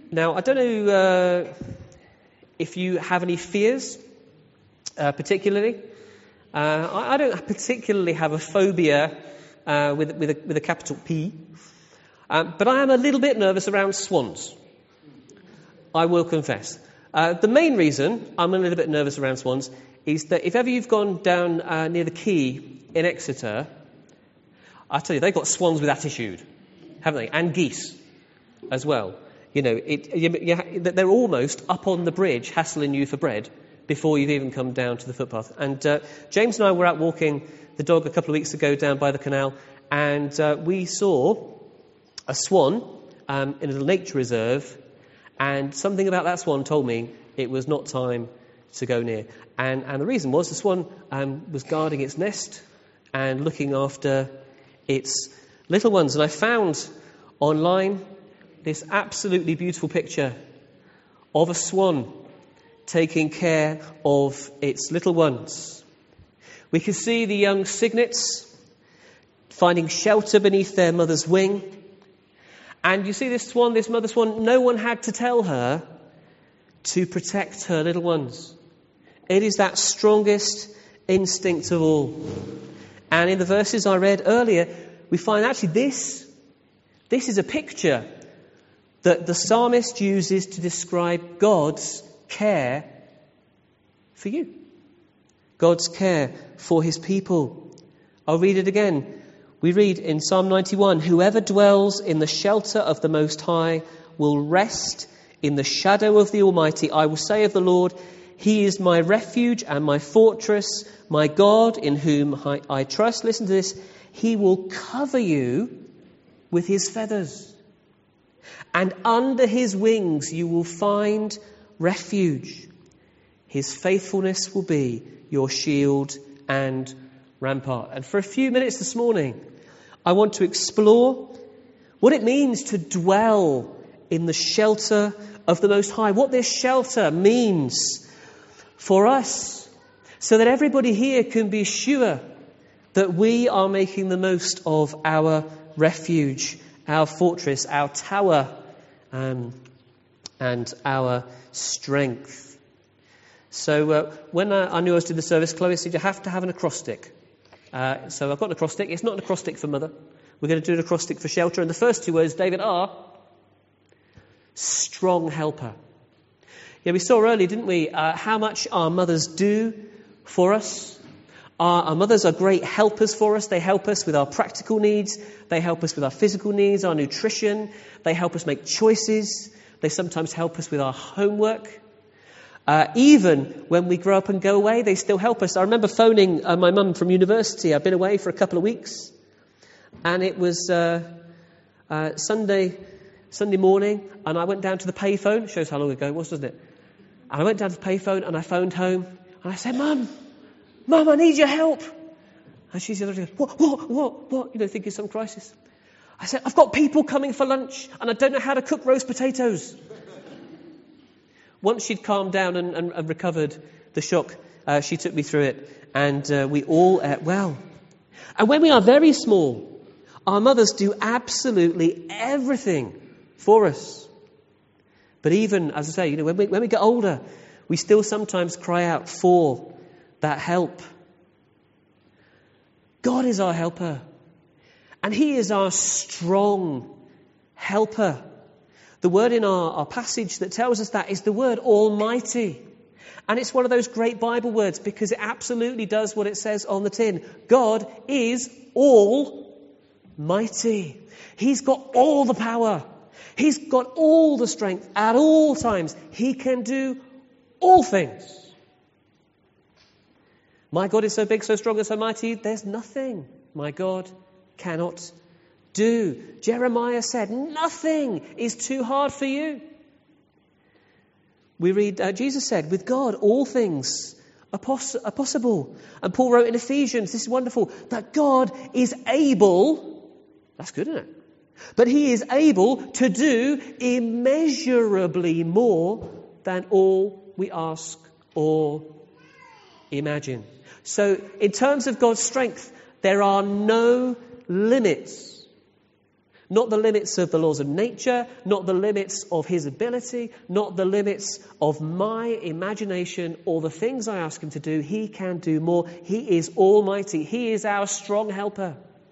Now, I don't know if you have any fears, particularly. I don't particularly have a phobia with a capital P, but I am a little bit nervous around swans. I will confess. The main reason I'm a little bit nervous around swans is that if ever you've gone down near the quay in Exeter, I tell you, they've got swans with attitude, haven't they? And geese as well. You know, they're almost up on the bridge hassling you for bread before you've even come down to the footpath. And James and I were out walking the dog a couple of weeks ago down by the canal, and we saw a swan in a little nature reserve, and something about that swan told me it was not time to go near. And the reason was the swan was guarding its nest and looking after its little ones. And I found online this absolutely beautiful picture of a swan taking care of its little ones. We can see the young cygnets finding shelter beneath their mother's wing. And you see this swan, this mother swan, no one had to tell her to protect her little ones. It is that strongest instinct of all. And in the verses I read earlier, we find actually this is a picture that the psalmist uses to describe God's care for you. God's care for his people. I'll read it again. We read in Psalm 91, "Whoever dwells in the shelter of the Most High will rest in the shadow of the Almighty. I will say of the Lord, He is my refuge and my fortress, my God in whom I trust." Listen to this. "He will cover you with his feathers, and under his wings you will find refuge. His faithfulness will be your shield and rampart." And for a few minutes this morning, I want to explore what it means to dwell in the shelter of the Most High, what this shelter means for us, so that everybody here can be sure that we are making the most of our refuge, our fortress, our tower, and our strength. So when I knew I was doing the service, Chloe said you have to have an acrostic. So I've got an acrostic. It's not an acrostic for mother. We're going to do an acrostic for shelter. And the first two words, David, are strong helper. Yeah, we saw earlier, didn't we, how much our mothers do for us. Our mothers are great helpers for us. They help us with our practical needs. They help us with our physical needs, our nutrition. They help us make choices. They sometimes help us with our homework. Even when we grow up and go away, they still help us. I remember phoning my mum from university. I'd been away for a couple of weeks. And it was Sunday morning, and I went down to the payphone. Shows how long ago it was, doesn't it? And I went down to the payphone, and I phoned home. And I said, Mum, I need your help. And she's the other day, what? You know, thinking some crisis. I said, I've got people coming for lunch, and I don't know how to cook roast potatoes. Once she'd calmed down and recovered the shock, she took me through it, and we all ate well. And when we are very small, our mothers do absolutely everything for us. But even, as I say, you know, when we get older, we still sometimes cry out for that help. God is our helper, and He is our strong helper. The word in our passage that tells us that is the word Almighty. And it's one of those great Bible words because it absolutely does what it says on the tin. God is Almighty. He's got all the power. He's got all the strength at all times. He can do all things. My God is so big, so strong, and so mighty, there's nothing my God cannot do. Jeremiah said, nothing is too hard for you. We read, Jesus said, with God, all things are possible. And Paul wrote in Ephesians, this is wonderful, that God is able, that's good, isn't it? But He is able to do immeasurably more than all we ask or imagine. So in terms of God's strength, there are no limits. Not the limits of the laws of nature, not the limits of his ability, not the limits of my imagination or the things I ask him to do. He can do more. He is almighty. He is our strong helper.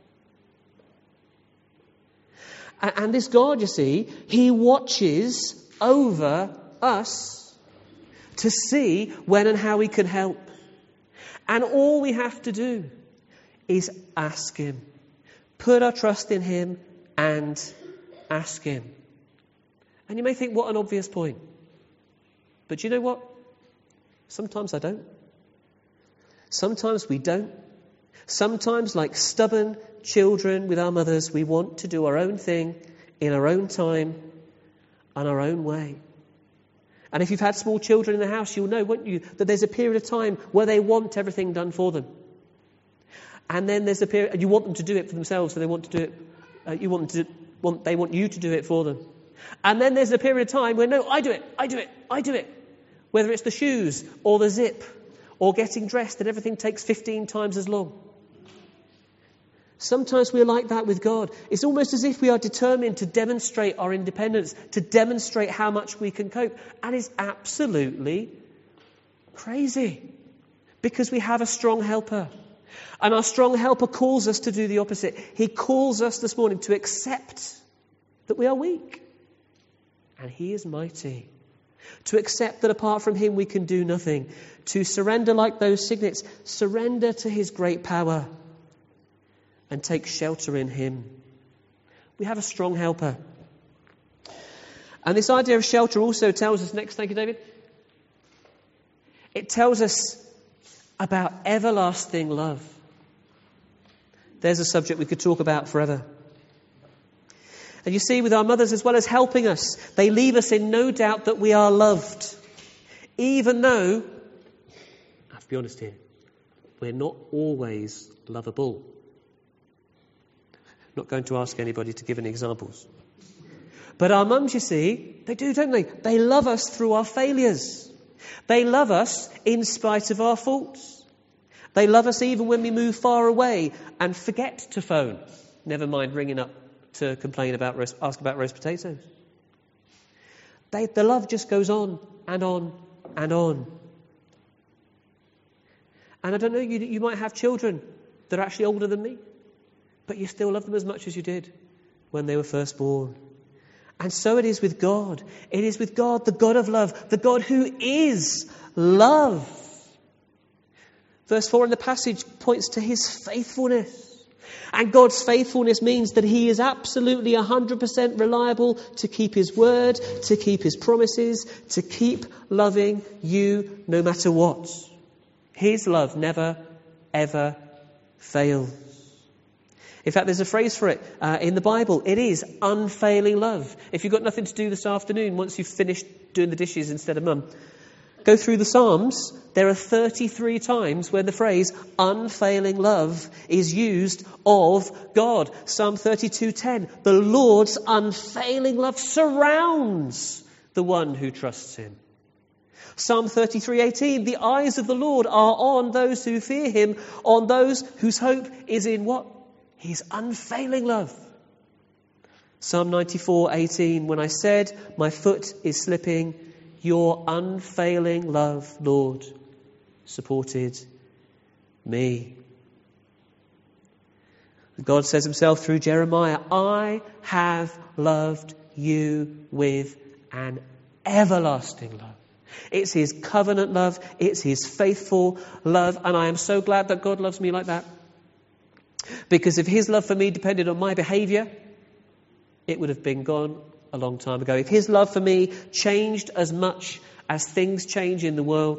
And this God, you see, he watches over us to see when and how he can help. And all we have to do is ask him. Put our trust in him and ask him. And you may think, what an obvious point. But you know what? Sometimes I don't. Sometimes we don't. Sometimes, like stubborn children with our mothers, we want to do our own thing in our own time and our own way. And if you've had small children in the house, you'll know, won't you, that there's a period of time where they want everything done for them. And then there's a period, and you want them to do it for themselves, so they want to do it. They want you to do it for them. And then there's a period of time where, no, I do it. Whether it's the shoes or the zip or getting dressed, and everything takes 15 times as long. Sometimes we're like that with God. It's almost as if we are determined to demonstrate our independence, to demonstrate how much we can cope. And it's absolutely crazy because we have a strong helper. And our strong helper calls us to do the opposite. He calls us this morning to accept that we are weak and he is mighty. To accept that apart from him we can do nothing. To surrender like those cygnets, surrender to his great power and take shelter in him. We have a strong helper. And this idea of shelter also tells us, next, thank you, David. It tells us about everlasting love. There's a subject we could talk about forever. And you see, with our mothers, as well as helping us, they leave us in no doubt that we are loved. Even though, I have to be honest here, we're not always lovable. I'm not going to ask anybody to give any examples. But our mums, you see, they do, don't they? They love us through our failures. They love us in spite of our faults. They love us even when we move far away and forget to phone. Never mind ringing up to complain about ask about roast potatoes. The love just goes on and on and on. And I don't know, you might have children that are actually older than me, but you still love them as much as you did when they were first born. And so it is with God. It is with God, the God of love, the God who is love. Verse 4 in the passage points to his faithfulness. And God's faithfulness means that he is absolutely 100% reliable to keep his word, to keep his promises, to keep loving you no matter what. His love never, ever fails. In fact, there's a phrase for it in the Bible. It is unfailing love. If you've got nothing to do this afternoon, once you've finished doing the dishes instead of mum, go through the Psalms. There are 33 times where the phrase unfailing love is used of God. Psalm 32:10. The Lord's unfailing love surrounds the one who trusts him. Psalm 33:18. The eyes of the Lord are on those who fear him, on those whose hope is in what? His unfailing love. Psalm 94:18. When I said my foot is slipping, your unfailing love, Lord, supported me. God says himself through Jeremiah, I have loved you with an everlasting love. It's his covenant love. It's his faithful love. And I am so glad that God loves me like that. Because if his love for me depended on my behaviour, it would have been gone a long time ago. If his love for me changed as much as things change in the world,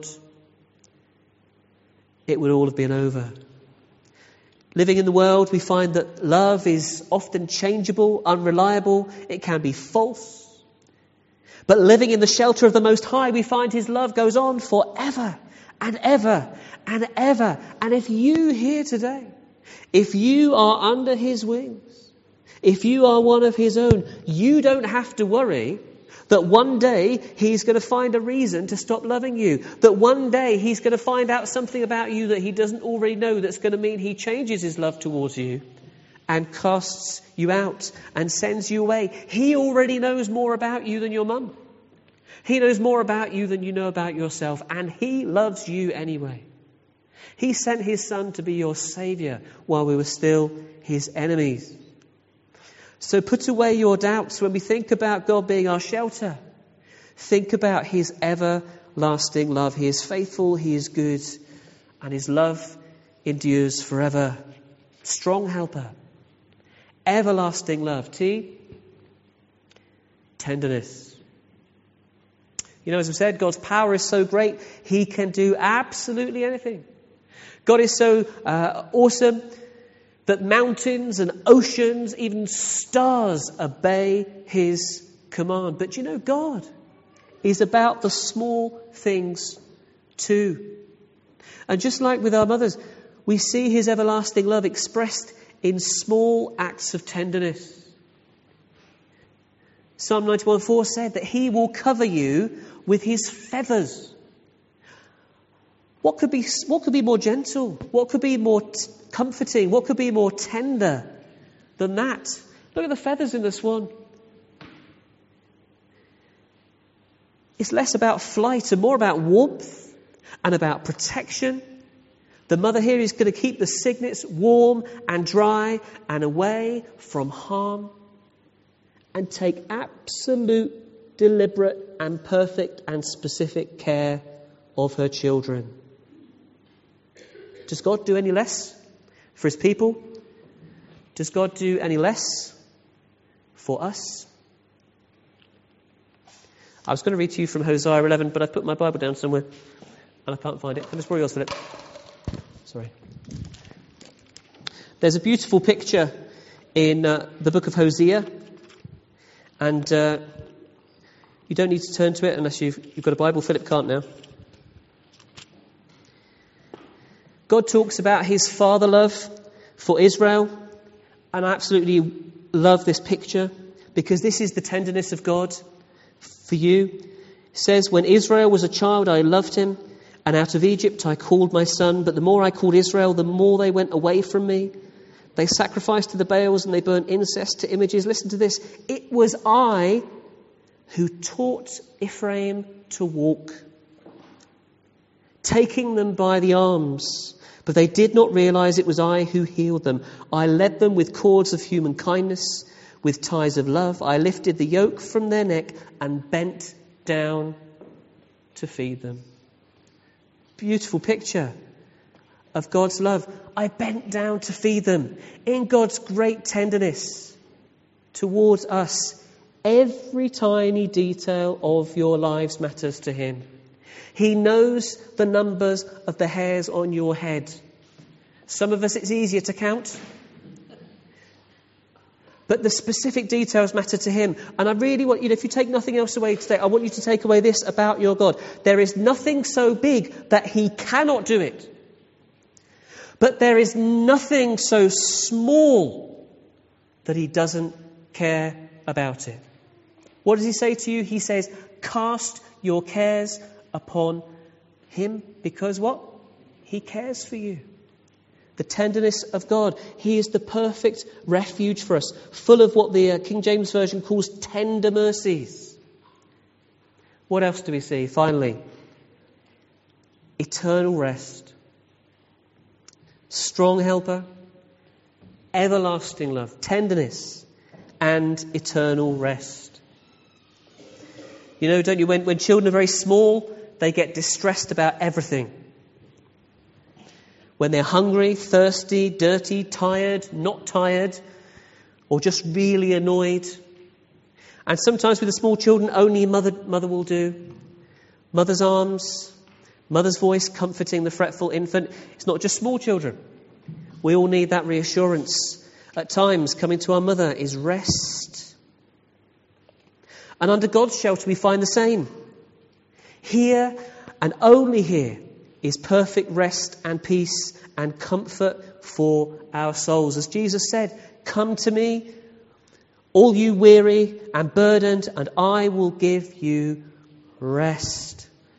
it would all have been over. Living in the world, we find that love is often changeable, unreliable. It can be false. But living in the shelter of the Most High, we find his love goes on forever and ever and ever. And if you here today, if you are under his wings, if you are one of his own, you don't have to worry that one day he's going to find a reason to stop loving you. That one day he's going to find out something about you that he doesn't already know that's going to mean he changes his love towards you and casts you out and sends you away. He already knows more about you than your mum. He knows more about you than you know about yourself, and he loves you anyway. He sent his son to be your saviour while we were still his enemies. So put away your doubts when we think about God being our shelter. Think about his everlasting love. He is faithful, he is good, and his love endures forever. Strong helper. Everlasting love. T. Tenderness. You know, as I've said, God's power is so great, he can do absolutely anything. God is so awesome that mountains and oceans, even stars, obey his command. But you know, God is about the small things too. And just like with our mothers, we see his everlasting love expressed in small acts of tenderness. Psalm 91:4 said that he will cover you with his feathers. What could be more gentle? What could be more comforting? What could be more tender than that? Look at the feathers in the swan. It's less about flight and more about warmth and about protection. The mother here is going to keep the cygnets warm and dry and away from harm and take absolute, deliberate and perfect and specific care of her children. Does God do any less for his people? Does God do any less for us? I was going to read to you from Hosea 11, but I put my Bible down somewhere and I can't find it. Can I just borrow yours, Philip? Sorry. There's a beautiful picture in the book of Hosea, and you don't need to turn to it unless you've got a Bible. Philip can't now. God talks about his father love for Israel, and I absolutely love this picture because this is the tenderness of God for you. It says, when Israel was a child, I loved him, and out of Egypt I called my son. But the more I called Israel, the more they went away from me. They sacrificed to the Baals and they burnt incense to images. Listen to this. It was I who taught Ephraim to walk, taking them by the arms. But they did not realize it was I who healed them. I led them with cords of human kindness, with ties of love. I lifted the yoke from their neck and bent down to feed them. Beautiful picture of God's love. I bent down to feed them. In God's great tenderness towards us, every tiny detail of your lives matters to him. He knows the numbers of the hairs on your head. Some of us it's easier to count. But the specific details matter to him. And I really want you, if you take nothing else away today, I want you to take away this about your God. There is nothing so big that he cannot do it. But there is nothing so small that he doesn't care about it. What does he say to you? He says, cast your cares upon him, because what? He cares for you. The tenderness of God. He is the perfect refuge for us, full of what the King James Version calls tender mercies. What else do we see? Finally, eternal rest. Strong helper, everlasting love, tenderness, and eternal rest. You know, don't you, when children are very small, they get distressed about everything. When they're hungry, thirsty, dirty, tired, not tired, or just really annoyed. And sometimes with the small children, only mother will do. Mother's arms, mother's voice comforting the fretful infant. It's not just small children. We all need that reassurance. At times, coming to our mother is rest. And under God's shelter, we find the same. Here and only here is perfect rest and peace and comfort for our souls. As Jesus said, come to me, all you weary and burdened, and I will give you rest.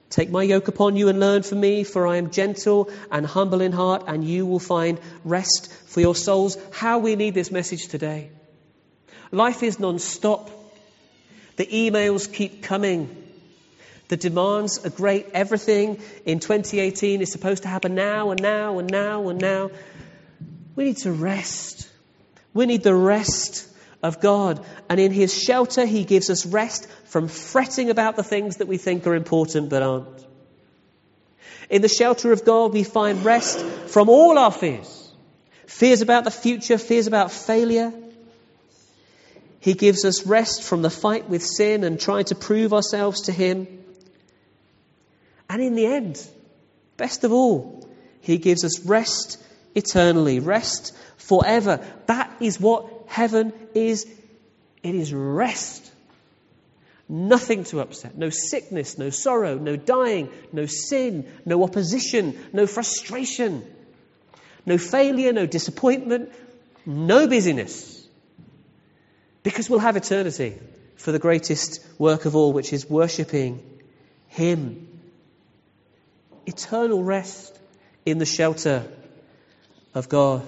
Take my yoke upon you and learn from me, for I am gentle and humble in heart, and you will find rest for your souls. How we need this message today. Life is non-stop. The emails keep coming. The demands are great. Everything in 2018 is supposed to happen now and now and now and now. We need to rest. We need the rest of God. And in his shelter, he gives us rest from fretting about the things that we think are important but aren't. In the shelter of God, we find rest from all our fears. Fears about the future, fears about failure. He gives us rest from the fight with sin and trying to prove ourselves to him. And in the end, best of all, he gives us rest eternally, rest forever. That is what heaven is. It is rest. Nothing to upset. No sickness, no sorrow, no dying, no sin, no opposition, no frustration, no failure, no disappointment, no busyness. Because we'll have eternity for the greatest work of all, which is worshipping him. Eternal rest in the shelter of God.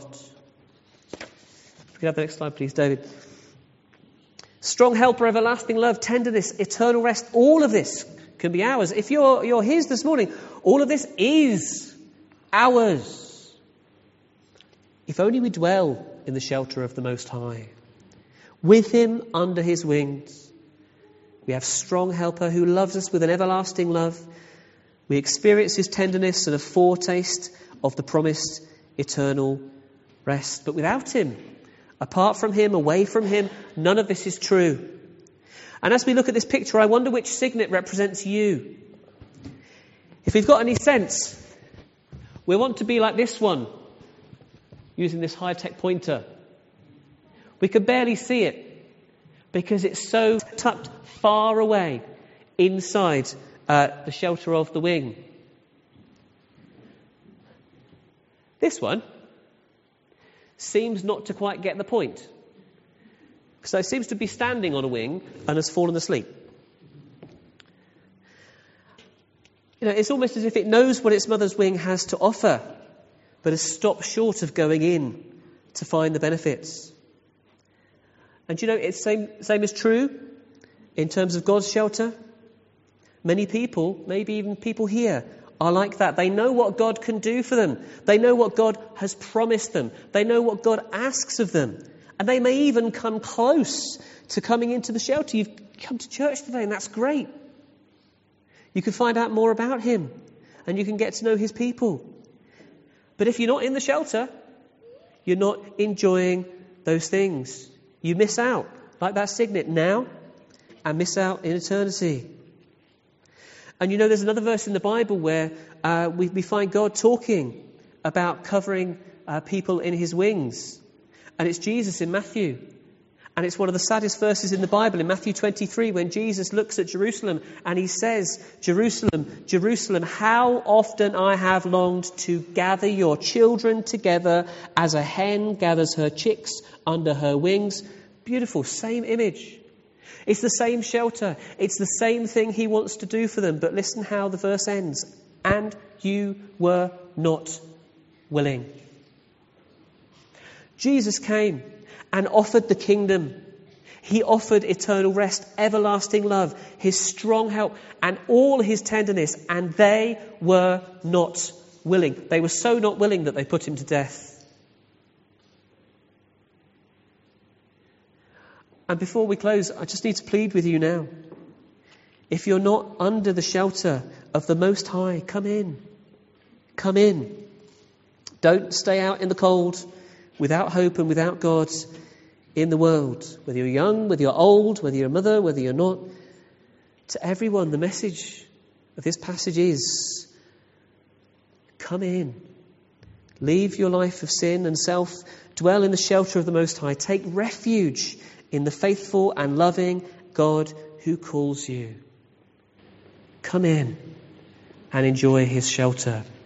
If we could have the next slide, please, David. Strong helper, everlasting love, tenderness, eternal rest. All of this can be ours. If you're his this morning, all of this is ours. If only we dwell in the shelter of the Most High. With him under his wings. We have strong helper who loves us with an everlasting love. We experience his tenderness and a foretaste of the promised eternal rest. But without him, apart from him, away from him, none of this is true. And as we look at this picture, I wonder which signet represents you. If we've got any sense, we want to be like this one, using this high-tech pointer. We can barely see it because it's so tucked far away inside the shelter of the wing. This one seems not to quite get the point. So it seems to be standing on a wing and has fallen asleep. It's almost as if it knows what its mother's wing has to offer, but has stopped short of going in to find the benefits. And it's same is true in terms of God's shelter. Many people, maybe even people here, are like that. They know what God can do for them. They know what God has promised them. They know what God asks of them. And they may even come close to coming into the shelter. You've come to church today, and that's great. You can find out more about him, and you can get to know his people. But if you're not in the shelter, you're not enjoying those things. You miss out, like that signet, now, and miss out in eternity. And there's another verse in the Bible where we find God talking about covering people in his wings. And it's Jesus in Matthew. And it's one of the saddest verses in the Bible, in Matthew 23, when Jesus looks at Jerusalem and he says, Jerusalem, Jerusalem, how often I have longed to gather your children together as a hen gathers her chicks under her wings. Beautiful, same image. It's the same shelter. It's the same thing he wants to do for them. But listen how the verse ends. And you were not willing. Jesus came and offered the kingdom. He offered eternal rest, everlasting love, his strong help, and all his tenderness. And they were not willing. They were so not willing that they put him to death. And before we close, I just need to plead with you now. If you're not under the shelter of the Most High, come in. Come in. Don't stay out in the cold without hope and without God in the world. Whether you're young, whether you're old, whether you're a mother, whether you're not. To everyone, the message of this passage is, come in. Leave your life of sin and self. Dwell in the shelter of the Most High. Take refuge in the faithful and loving God who calls you. Come in and enjoy his shelter.